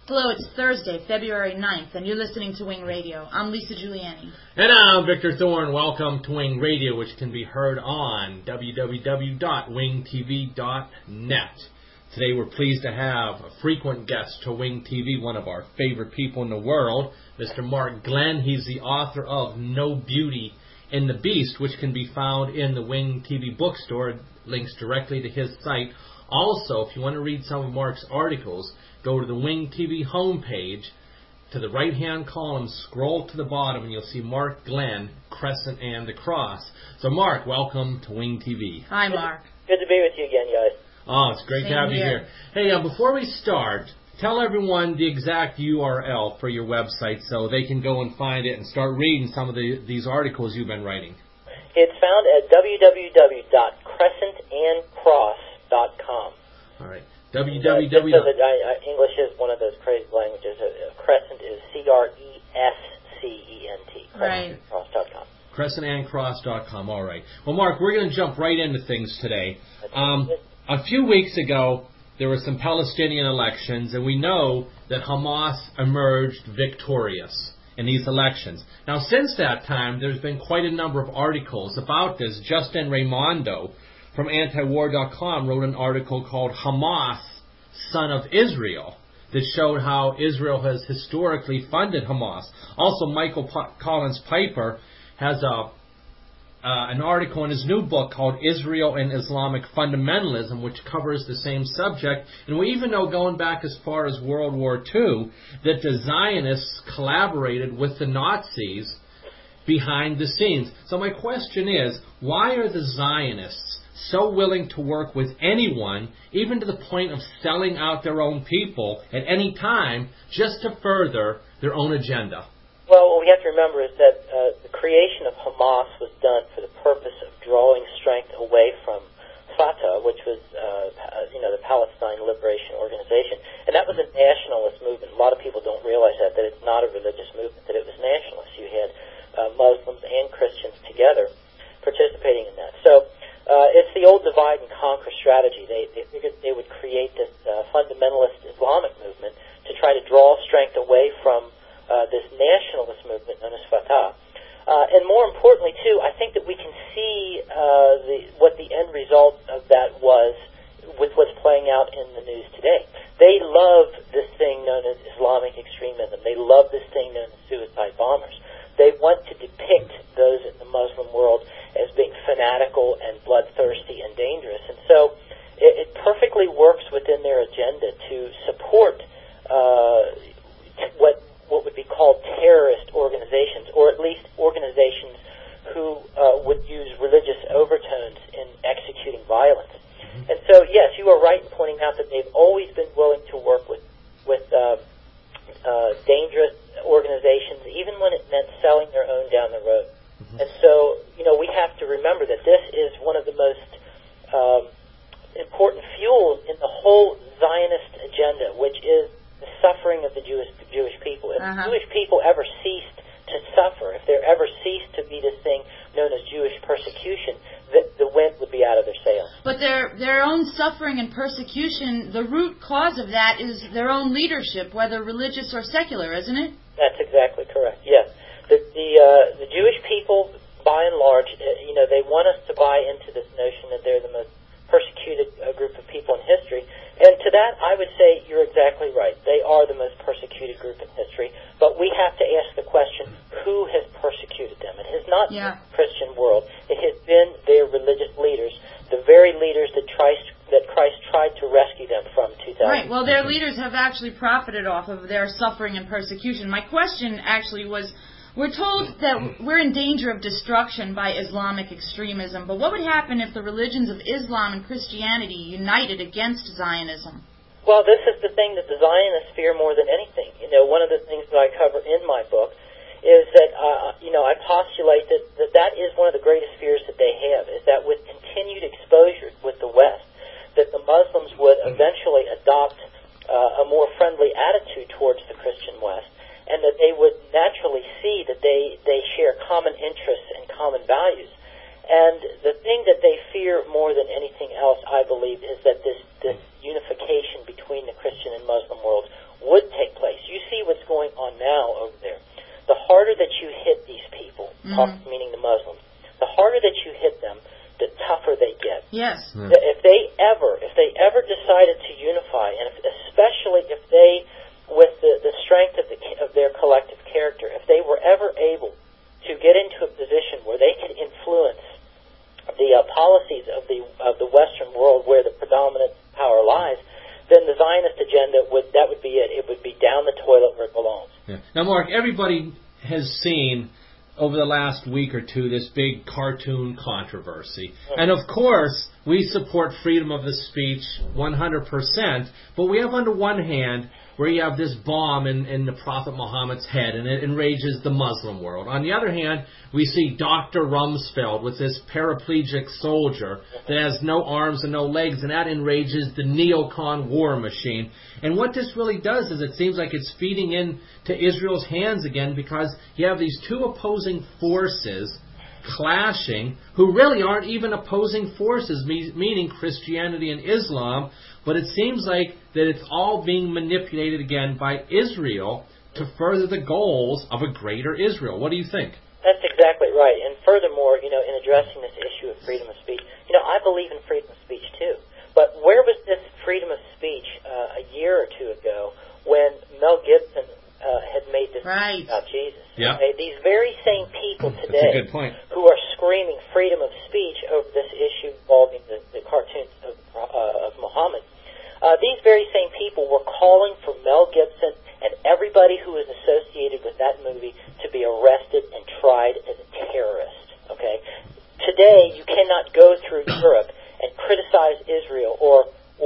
Hello, it's Thursday, February 9th, and you're listening to Wing Radio. I'm Lisa Giuliani. And I'm Victor Thorne. Welcome to Wing Radio, which can be heard on www.wingtv.net. Today we're pleased to have a frequent guest to Wing TV, one of our favorite people in the world, Mr. Mark Glenn. He's the author of No Beauty in the Beast, which can be found in the Wing TV bookstore. It links directly to his site. Also, if you want to read some of Mark's articles, go to the Wing TV homepage. To the right-hand column, scroll to the bottom, and you'll see Mark Glenn, Crescent and the Cross. So, Mark, welcome to Wing TV. Hi, Mark. Good to be with you again, guys. Oh, it's great to have you here. Hey, before we start, tell everyone the exact URL for your website so they can go and find it and start reading some of these articles you've been writing. It's found at www.crescentandcross.com. All right. English is one of those crazy languages. Crescent is CRESCENT. Right. Cross.com. Crescentandcross.com. All right. Well, Mark, we're going to jump right into things today. A few weeks ago, there were some Palestinian elections, and we know that Hamas emerged victorious in these elections. Now, since that time, there's been quite a number of articles about this. Justin Raimondo from antiwar.com wrote an article called Hamas, Son of Israel, that showed how Israel has historically funded Hamas. Also, Michael Collins Piper has an article in his new book called Israel and Islamic Fundamentalism, which covers the same subject. And we even know, going back as far as World War II, that the Zionists collaborated with the Nazis behind the scenes. So my question is, why are the Zionists so willing to work with anyone, even to the point of selling out their own people at any time, just to further their own agenda? Well, what we have to remember is that the creation of Hamas was done for the purpose of drawing strength away from Fatah, which was, the Palestine Liberation Organization. And that was a nationalist movement. A lot of people don't realize that it's not a religious movement, that it was nationalist. You had Muslims and Christians together participating in that. So it's the old divide and conquer strategy. They figured they would create this fundamentalist Islamic movement to try to draw strength away from this nationalist movement known as Fatah. And more importantly, too, I think that we can see what the end result of that was with what's playing out in the news today. They love this thing known as Islamic extremism. They love this thing known as suicide bombers. They want to depict those in the Muslim world as being fanatical and bloodthirsty and dangerous. And so it perfectly works within their agenda to support what would be called terrorist organizations, or at least organizations who would use religious overtones in executing violence. And so, yes, you are right in pointing out that they've always been willing to work with dangerous organizations, even when it meant selling their own down the road. And so, we have to remember that this is one of the most important fuels in the whole Zionist agenda, which is the suffering of the Jewish people. If the Jewish people ever ceased to suffer, if there ever ceased to be this thing known as Jewish persecution, the wind would be out of their sails. But their own suffering and persecution, the root cause of that is their own leadership, whether religious or secular, isn't it? That's exactly correct, yes. The Jewish people, by and large, they want us to buy into this notion that they're the most persecuted group of people in history. And to that, I would say you're exactly right. They are the most persecuted group in history. But we have to ask the question, who has persecuted them? It has not been the Christian world. It has been their religious leaders, the very leaders that Christ tried to rescue them from 2000. Right. Well, their leaders have actually profited off of their suffering and persecution. My question actually was, we're told that we're in danger of destruction by Islamic extremism, but what would happen if the religions of Islam and Christianity united against Zionism? Well, this is the thing that the Zionists fear more than anything. One of the things that I cover in my book is that, I postulate that is one of the greatest fears that they have, is that with continued exposure with the West, that the Muslims would eventually adopt a more friendly attitude towards the Christian West, and that they would naturally see that they share common interests and common values. And the thing that they fear more than anything else, I believe, is that this unification between the Christian and Muslim worlds would take place. Yes. Yeah. If they ever decided to unify, and especially if they, with the strength of their collective character, if they were ever able to get into a position where they could influence the policies of the Western world where the predominant power lies, then the Zionist agenda would be it. It would be down the toilet where it belongs. Yeah. Now, Mark, everybody has seen over the last week or two this big cartoon controversy. Mm-hmm. And of course, we support freedom of the speech 100%, but we have on the one hand where you have this bomb in the Prophet Muhammad's head, and it enrages the Muslim world. On the other hand, we see Dr. Rumsfeld with this paraplegic soldier that has no arms and no legs, and that enrages the neocon war machine. And what this really does is it seems like it's feeding into Israel's hands again, because you have these two opposing forces clashing, who really aren't even opposing forces, meaning Christianity and Islam, but it seems like that it's all being manipulated again by Israel to further the goals of a greater Israel. What do you think? That's exactly right. And furthermore, in addressing this issue of freedom of speech, I believe in freedom of speech too. But where was this freedom of speech a year or two ago when Mel Gibson had made this right about Jesus? Yeah. Okay? These very same people today That's a good point. who are screaming freedom of speech over this issue involving the cartoons of Muhammad, these very same people were calling for Mel Gibson and everybody who was associated with that movie to be arrested and tried as a terrorist. Okay? Today, you cannot go through Europe and criticize Israel or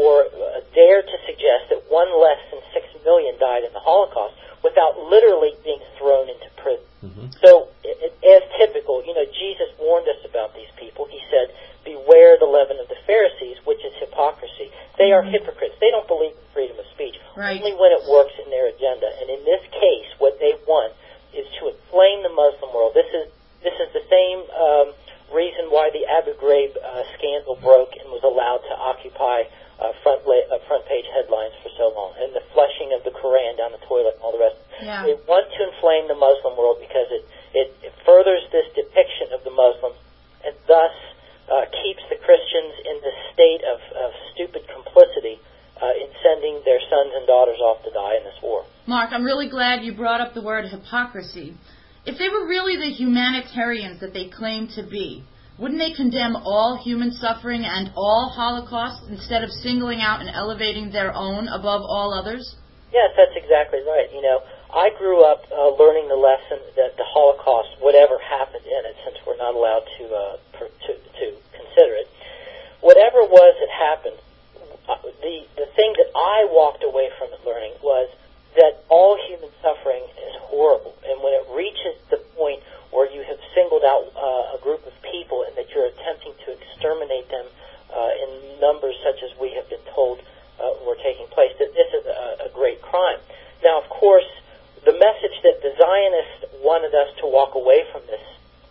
dare to suggest that one less than 6 million died in the Holocaust without literally being thrown into prison. Mm-hmm. So, as typical, Jesus warned us about these people. He said, beware the leaven of the Pharisees, which is hypocrisy. They are hypocrites. They don't believe in freedom of speech, only when it works in their agenda. And in this case, what they want is to inflame the Muslim world. This is the same reason why the Abu Ghraib scandal broke and was allowed to occupy front page headlines for so long, and the flushing of the Quran down the toilet and all the rest. Yeah. They want to inflame the Muslim world because it furthers this depiction of the Muslims and thus keeps the Christians in this state of stupid complicity in sending their sons and daughters off to die in this war. Mark, I'm really glad you brought up the word hypocrisy. If they were really the humanitarians that they claim to be, wouldn't they condemn all human suffering and all holocausts instead of singling out and elevating their own above all others? Yes, that's exactly right. I grew up learning the lesson that the Holocaust, whatever happened in it, since we're not allowed to consider it, whatever it was that happened, the thing that I walked away from it learning was that all human suffering is horrible, and when it reaches the point where you have singled out a group of people and that you're attempting to exterminate them in numbers such as we have been told were taking place, that this is a great crime. Now, of course, the message that the Zionists wanted us to walk away from this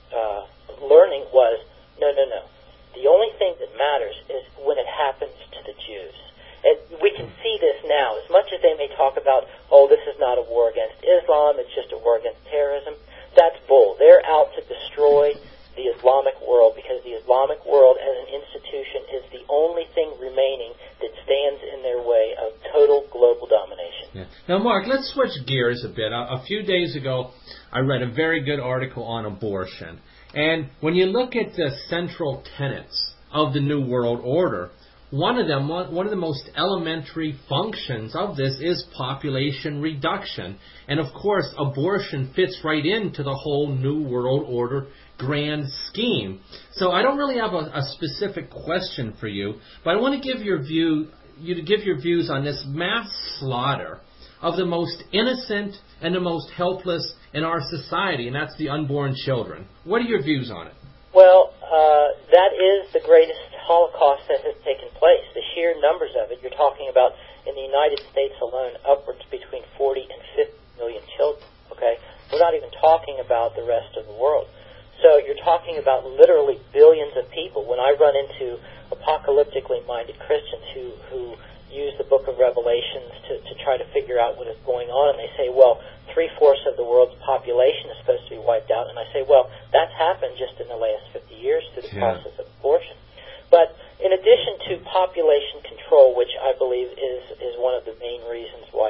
learning was, no. The only thing that matters is when it happens to the Jews. And we can see this now. As much as they may talk about, this is not a war against Islam, it's just a war against terrorism, that's bull. They're out to destroy the Islamic world because the Islamic world as an institution is the only thing remaining that stands in their way of total global domination. Yeah. Now, Mark, let's switch gears a bit. A few days ago, I read a very good article on abortion. And when you look at the central tenets of the New World Order, one of the most elementary functions of this is population reduction. And of course, abortion fits right into the whole New World Order grand scheme. So I don't really have a specific question for you, but I want to give you to give your views on this mass slaughter of the most innocent and the most helpless in our society, and that's the unborn children. What are your views on it? Well, that is the greatest Holocaust that has taken place. The sheer numbers of it, you're talking about in the United States alone, upwards between 40 and 50 million children, okay? We're not even talking about the rest of the world. So you're talking about literally billions of people. When I run into apocalyptically minded Christians who use the book of Revelations to try to figure out what is going on, and they say, well, 3/4 of the world's population is supposed to be wiped out, and I say, well, that's happened just in the last 50 years through the process of abortion. But in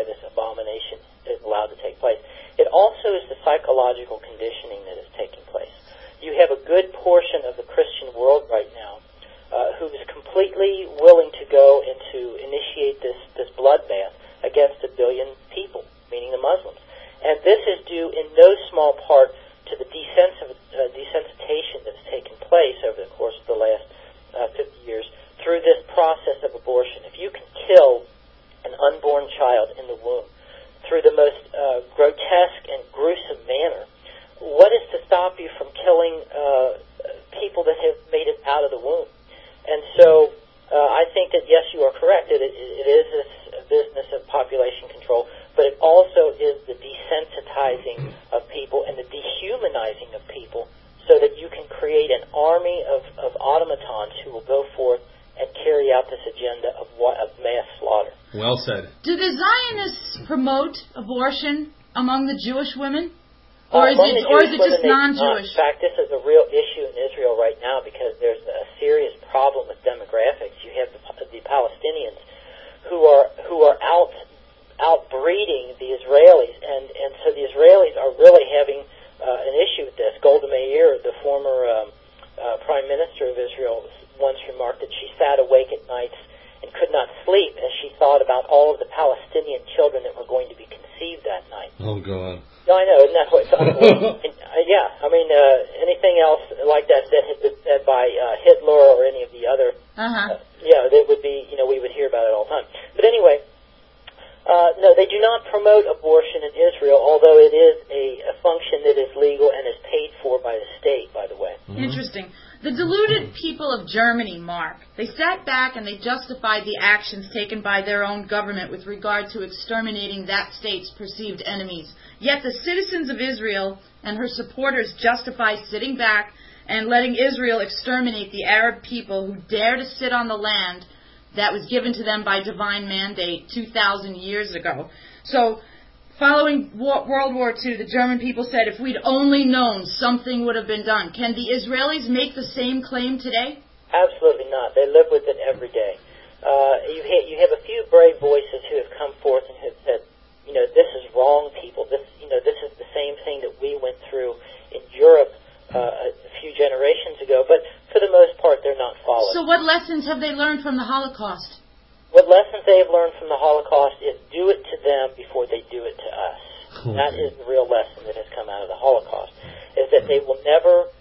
why this abomination is allowed to take place. It also is the psychological conditioning that is taking place. You have a good portion of the Christian world right now who is completely willing to go and to initiate this bloodbath against 1 billion people, meaning the Muslims. And this is due in no small part to the desensitization that's taken place over the course of the last 50 years through this process of abortion. If you can kill an unborn child in the womb through the most grotesque and gruesome manner, what is to stop you from killing people that have made it out of the womb? And so I think that, yes, you are correct. It is this business of population control, but it also is the desensitizing of people and the dehumanizing of people so that you can create an army of automatons who will go forth and carry out this agenda of mass slaughter. Well said. Do the Zionists promote abortion among the Jewish women? Or is it just non-Jewish? In fact, this is a real issue in Israel right now because there's a serious problem with demographics. You have the Palestinians who are outbreeding the Israelis, and so the Israelis are really having an issue with this. Golda Meir, the former prime minister of Israel, once remarked that she sat awake at nights and could not sleep as she thought about all of the Palestinian children that were going to be conceived that night. Oh, God. No, I know, isn't that what it's unbelievable? Yeah, I mean, anything else like that had been said by Hitler or any of the other, that would be, we would hear about it all the time. But anyway, no, they do not promote abortion in Israel, although it is a function that is legal and is paid for by the state, by the way. Mm-hmm. Interesting. The deluded people of Germany, Mark, they sat back and they justified the actions taken by their own government with regard to exterminating that state's perceived enemies. Yet the citizens of Israel and her supporters justify sitting back and letting Israel exterminate the Arab people who dare to sit on the land that was given to them by divine mandate 2,000 years ago. So, following World War II, the German people said, if we'd only known, something would have been done. Can the Israelis make the same claim today? Absolutely not. They live with it every day. You have a few brave voices who have come forth and have said, this is wrong, people. This is the same thing that we went through in Europe a few generations ago. But for the most part, they're not followed. So what lessons have they learned from the Holocaust? What lessons they have learned from the Holocaust is do it to them before they do it to us. Okay. That is the real lesson that has come out of the Holocaust, is that they will never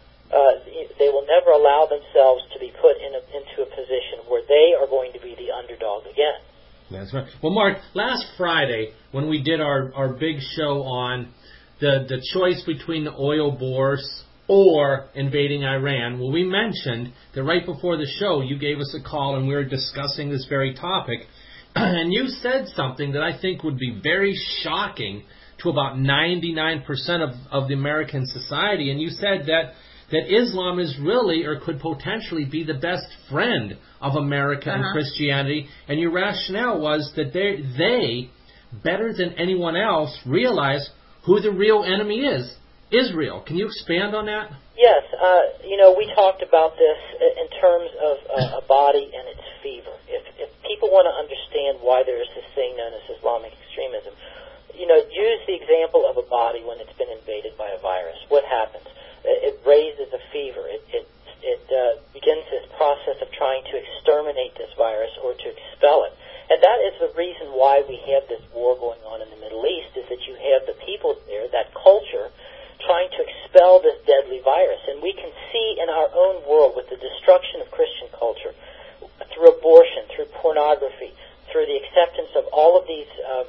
allow themselves to be put into a position where they are going to be the underdog again. That's right. Well, Mark, last Friday when we did our big show on the choice between the oil bores or invading Iran, well, we mentioned that right before the show you gave us a call and we were discussing this very topic, and you said something that I think would be very shocking to about 99% of the American society, and you said that Islam is really, or could potentially be, the best friend of America and Christianity, and your rationale was that they, better than anyone else, realize who the real enemy is, Israel. Can you expand on that? Yes. We talked about this in terms of a body and its fever. If people want to understand why there is this thing known as Islamic extremism, use the example of a body when it's been invaded by a virus. What happens? It raises a fever. It begins this process of trying to exterminate this virus or to expel it. And that is the reason why we have this war going on in the Middle East, is that you have the people there, that culture, trying to expel this deadly virus. And we can see in our own world, with the destruction of Christian culture, through abortion, through pornography, through the acceptance of all of these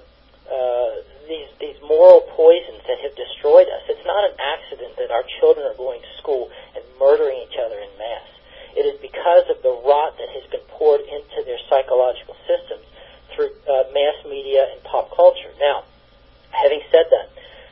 moral poisons that have destroyed us. It's not an accident that our children are going to school and murdering each other in mass. It is because of the rot that has been poured into their psychological systems through mass media and pop culture. Now, having said that,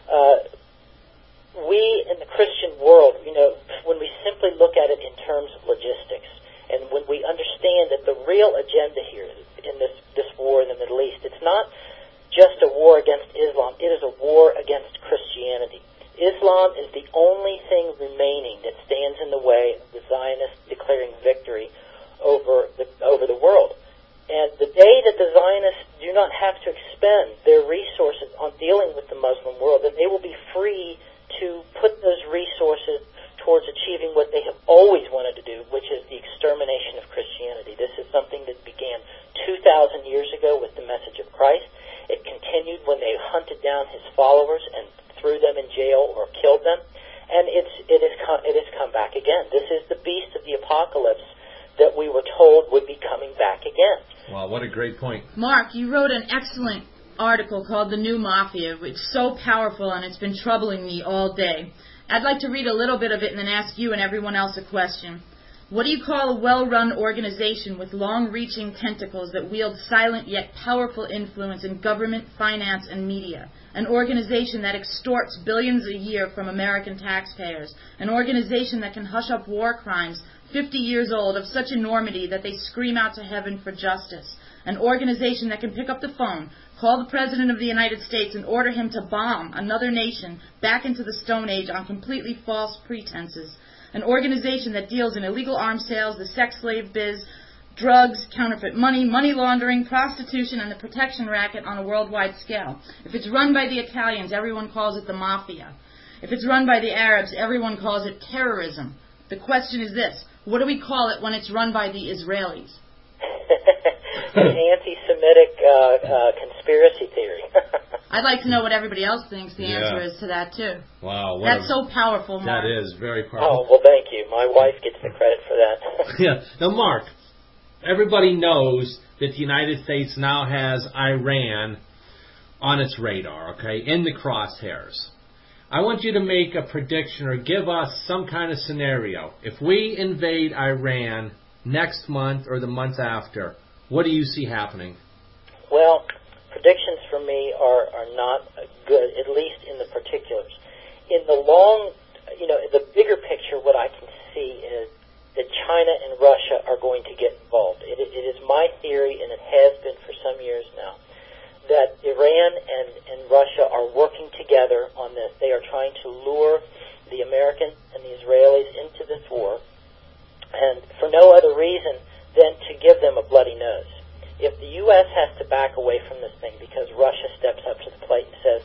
we in the Christian world, when we simply look at it in terms of logistics, and when we understand that the real agenda here in this war in the Middle East, it's not just a war against Islam, it is a war against Christianity. Islam is the only thing remaining that stands in the way of the Zionists declaring victory over the world. And the day that the Zionists do not have to expend their resources on dealing with the Muslim world, then they will be free to put those resources towards achieving what they have always wanted to do, which is the extermination of Christianity. This is something that began 2,000 years ago with the message of Christ. It continued when they hunted down his followers and threw them in jail or killed them. And it has come back again. This is the beast of the apocalypse that we were told would be coming back again. Wow, what a great point. Mark, you wrote an excellent article called The New Mafia, which is so powerful and it's been troubling me all day. I'd like to read a little bit of it and then ask you and everyone else a question. What do you call a well-run organization with long-reaching tentacles that wield silent yet powerful influence in government, finance, and media? An organization that extorts billions a year from American taxpayers. An organization that can hush up war crimes 50 years old of such enormity that they scream out to heaven for justice. An organization that can pick up the phone, call the President of the United States and order him to bomb another nation back into the Stone Age on completely false pretenses. An organization that deals in illegal arms sales, the sex slave biz, drugs, counterfeit money, money laundering, prostitution, and the protection racket on a worldwide scale. If it's run by the Italians, everyone calls it the mafia. If it's run by the Arabs, everyone calls it terrorism. The question is this: what do we call it when it's run by the Israelis? An anti-Semitic conspiracy theory. I'd like to know what everybody else thinks the answer is to that, too. Wow. That's so powerful, Mark. That is very powerful. Oh, well, thank you. My wife gets the credit for that. Yeah. Now, Mark, everybody knows that the United States now has Iran on its radar, okay, in the crosshairs. I want you to make a prediction or give us some kind of scenario. If we invade Iran next month or the month after, what do you see happening? Well, predictions for me are not good, at least in the particulars. In the the bigger picture, what I can see is that China and Russia are going to get involved. It is my theory, and it has been for some years now, that Iran and Russia are working together on this. They are trying to lure the Americans and the Israelis into this war, and for no other reason than to give them a bloody nose. If the U.S. has to back away from this thing because Russia steps up to the plate and says,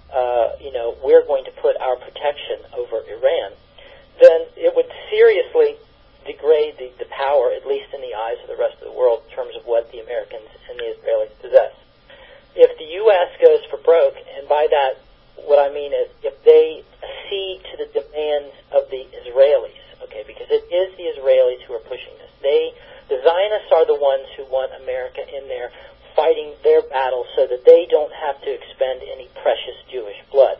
we're going to put our protection over Iran, then it would seriously degrade the power, at least in the eyes of the rest of the world, in terms of what the Americans and the Israelis possess. If the U.S. goes for broke, and by that what I mean is if they accede to the demands of the Israelis, okay, because it is the Israelis who are pushing this. The Zionists are the ones who want America in there fighting their battle so that they don't have to expend any precious Jewish blood.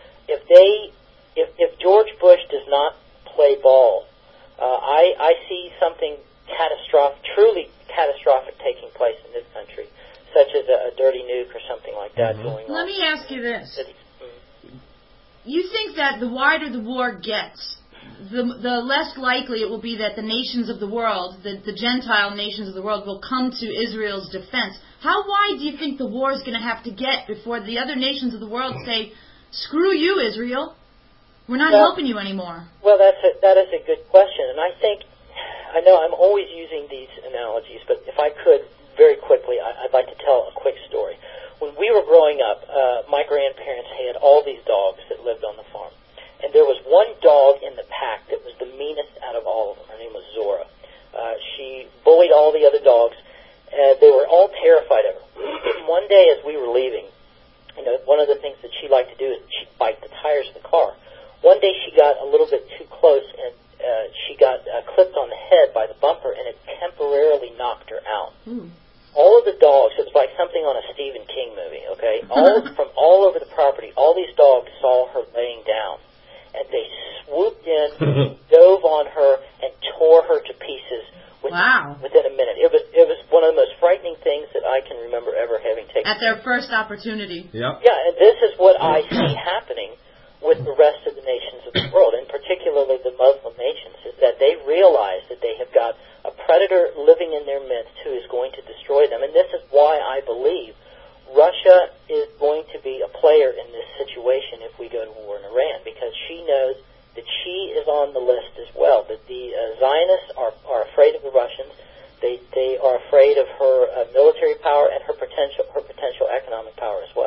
If George Bush does not play ball, I see something truly catastrophic taking place in this country, such as a dirty nuke or something like that going on. Let me ask you this. You think that the wider the war gets, the less likely it will be that the nations of the world, the Gentile nations of the world, will come to Israel's defense. How wide do you think the war is going to have to get before the other nations of the world say, screw you, Israel, we're not helping you anymore? Well, that is a good question, and I know I'm always using these analogies, but if I could, very quickly, I'd like to tell a quick story. When we were growing up, my grandparents had all these dogs that lived on the farm. And there was one dog in the pack that was the meanest out of all of them. Her name was Zora. She bullied all the other dogs. They were all terrified of her. One day as we were leaving, one of the things that she liked to do is she'd bite the tires of the car. One day she got a little bit too close and she got clipped on the head by the bumper, and it temporarily knocked her out. All of the dogs, it was like something on a Stephen King movie, okay? From all over the property, all these dogs saw her laying down, and they swooped in, dove on her, and tore her to pieces within a minute. It was one of the most frightening things that I can remember ever having taken. At their first opportunity. Yep. Yeah, and this is what I see happening with the rest of the nations of the world, and particularly the Muslim nations, is that they realize that they have got a predator living in their midst who is going to destroy them. And this is why I believe Russia is going to be a player in this situation if we go to war in Iran, because she knows that she is on the list as well, that the Zionists are afraid of the Russians. They are afraid of her military power and her potential economic power as well.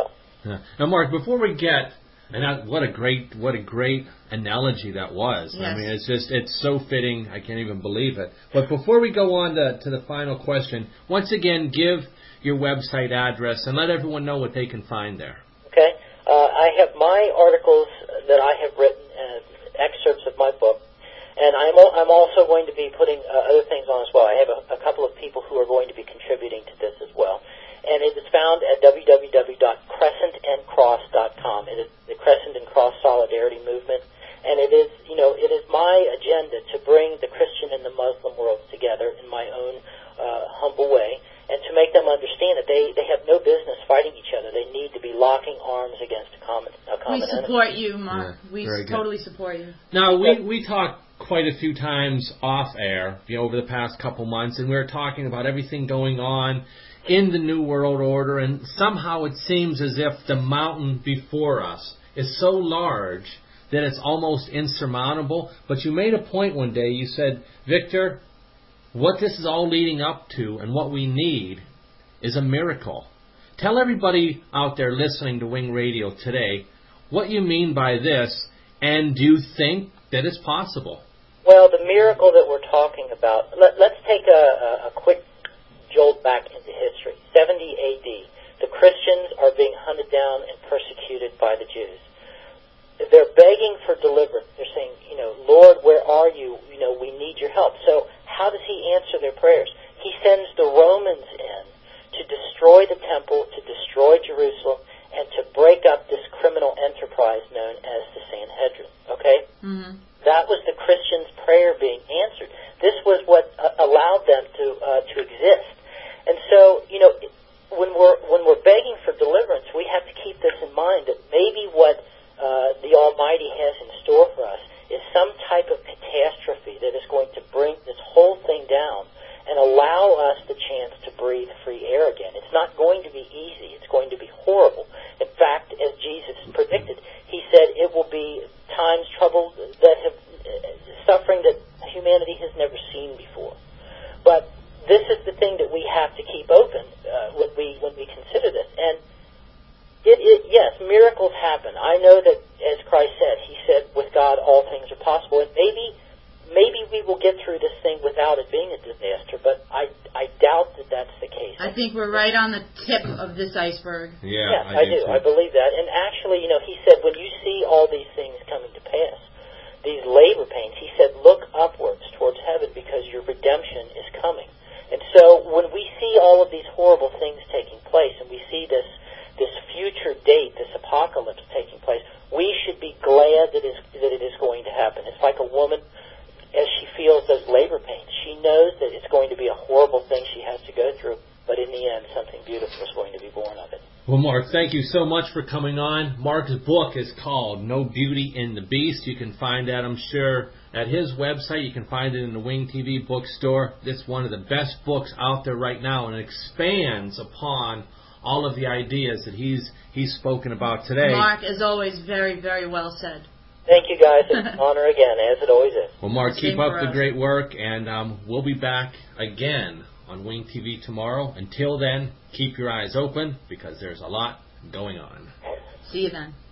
Now, Mark, before we get, what a great analogy that was. Yes. I mean, it's so fitting. I can't even believe it. But before we go on to the final question, once again, give your website address and let everyone know what they can find there. Okay. I have my articles that I have written, excerpts of my book, and I'm also going to be putting other things on as well. I have a couple of people who are going to be contributing to this as well. And it is found at www.crescentandcross.com. It is the Crescent and Cross Solidarity Movement. And it is my agenda to bring the Christian and the Muslim worlds together in my own humble way, and to make them understand that they have no business fighting each other. They need to be locking arms against a common We enemy. support you, Mark. Yeah, we very totally support you. Now, we talked quite a few times off air, over the past couple months, and we were talking about everything going on in the New World Order, and somehow it seems as if the mountain before us is so large that it's almost insurmountable. But you made a point one day. You said, Victor, what this is all leading up to and what we need is a miracle. Tell everybody out there listening to Wing Radio today what you mean by this, and do you think that it's possible? Well, the miracle that we're talking about, let's take a quick jolt back into history. 70 A.D., the Christians are being hunted down and persecuted by the Jews. They're begging for deliverance. They're saying, Lord, where are you? We need your help. So how does he answer their prayers? He sends the Romans in to destroy the temple, to destroy Jerusalem, and to break up this criminal enterprise known as the Sanhedrin. Okay? Mm-hmm. That was the Christians' prayer being answered. This was what allowed them to exist. And so, when we're begging for deliverance, we have to keep this in mind, that maybe what the Almighty has in store for us is some type of catastrophe that is going to bring this whole thing down and allow us the chance to breathe free air again. It's not going to be easy. It's going to be horrible. In fact, as Jesus predicted, he said it will be times, trouble that have suffering that humanity has never seen before. But this is the thing that we have to keep open when we consider this. And yes, miracles happen. I know that, as Christ said, he said, with God all things are possible. And maybe we will get through this thing without it being a disaster, but I doubt that that's the case. I think we're right on the tip of this iceberg. Yeah, yes, I do. I believe that. And actually, he said, when you see all these things coming to pass, these labor pains, he said, look upwards towards heaven because your redemption is coming. And so when we see all of these horrible things taking place, and we see this future date, this apocalypse taking place, we should be glad that it is going to happen. It's like a woman, as she feels those labor pains, she knows that it's going to be a horrible thing she has to go through, but in the end, something beautiful is going to be born of it. Well, Mark, thank you so much for coming on. Mark's book is called No Beauty in the Beast. You can find that, I'm sure, at his website. You can find it in the Wing TV bookstore. It's one of the best books out there right now, and it expands upon all of the ideas that he's spoken about today. Mark, as always, very, very well said. Thank you, guys. It's an honor again, as it always is. Well, Mark, keep up the us. great work, and we'll be back again on Wing TV tomorrow. Until then, keep your eyes open, because there's a lot going on. See you then.